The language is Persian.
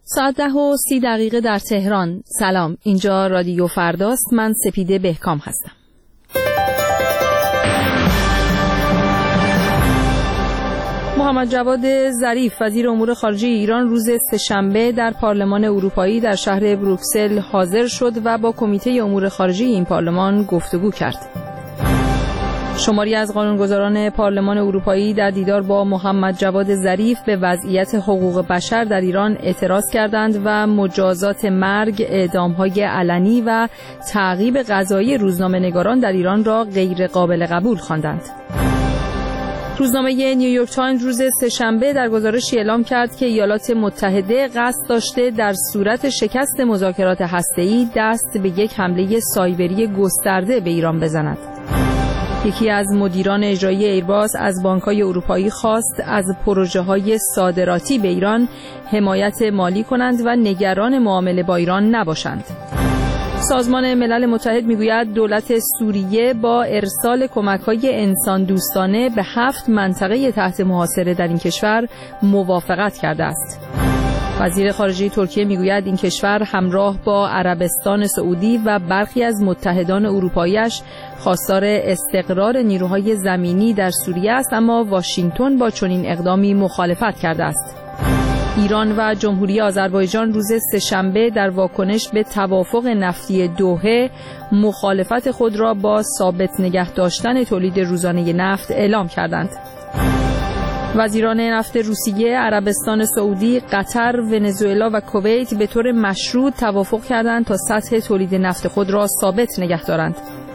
ساعت 10:30 در تهران. سلام، اینجا رادیو فرداست. من سپیده بهکام هستم. محمد جواد ظریف وزیر امور خارجه ایران روز سه‌شنبه در پارلمان اروپایی در شهر بروکسل حاضر شد و با کمیته امور خارجه این پارلمان گفتگو کرد. شماری از قانونگذاران پارلمان اروپایی در دیدار با محمد جواد ظریف به وضعیت حقوق بشر در ایران اعتراض کردند و مجازات مرگ، اعدام‌های علنی و تعقیب قضایی روزنامه‌نگاران در ایران را غیر قابل قبول خواندند. روزنامه نیویورک تایمز روز سه‌شنبه در گزارشی اعلام کرد که ایالات متحده قصد داشته در صورت شکست مذاکرات هسته‌ای دست به یک حمله سایبری گسترده به ایران بزند. یکی از مدیران اجرایی ایرباس از بانک‌های اروپایی خواست از پروژه‌های صادراتی به ایران حمایت مالی کنند و نگران معامله با ایران نباشند. سازمان ملل متحد میگوید دولت سوریه با ارسال کمک‌های انسان دوستانه به 7 منطقه تحت محاصره در این کشور موافقت کرده است. وزیر خارجه ترکیه میگوید این کشور همراه با عربستان سعودی و برخی از متحدان اروپایی‌اش خواستار استقرار نیروهای زمینی در سوریه است، اما واشنگتن با چنین اقدامی مخالفت کرده است. ایران و جمهوری آذربایجان روز سه‌شنبه در واکنش به توافق نفتی دوحه مخالفت خود را با ثابت نگه داشتن تولید روزانه نفت اعلام کردند. وزیران نفت روسیه، عربستان سعودی، قطر، ونزوئلا و کویت به طور مشروط توافق کردند تا سطح تولید نفت خود را ثابت نگه دارند.